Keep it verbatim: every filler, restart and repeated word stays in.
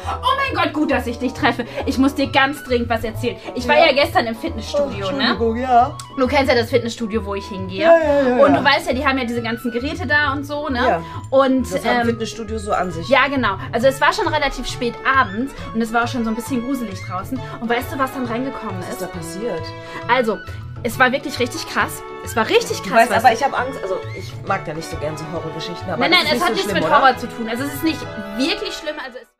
Oh mein Gott, gut, dass ich dich treffe. Ich muss dir ganz dringend was erzählen. Ich war ja, ja gestern im Fitnessstudio, oh, Entschuldigung, ne? ja. Du kennst ja das Fitnessstudio, wo ich hingehe. Ja, ja, ja, und ja. du weißt ja, die haben ja diese ganzen Geräte da und so, ne? Ja. Und, das ähm, haben Fitnessstudio so an sich. Ja, genau. Also es war schon relativ spät abends und es war auch schon so ein bisschen gruselig draußen. Und weißt du, was dann reingekommen ist? Was ist da passiert? Also, es war wirklich richtig krass. Es war richtig krass. Du weißt, weißt aber du? ich habe Angst, also ich mag ja nicht so gern so Horrorgeschichten. Aber Nein, das nein, ist es nicht hat so nichts schlimm, mit oder? Horror zu tun. Also es ist nicht wirklich schlimm. Also es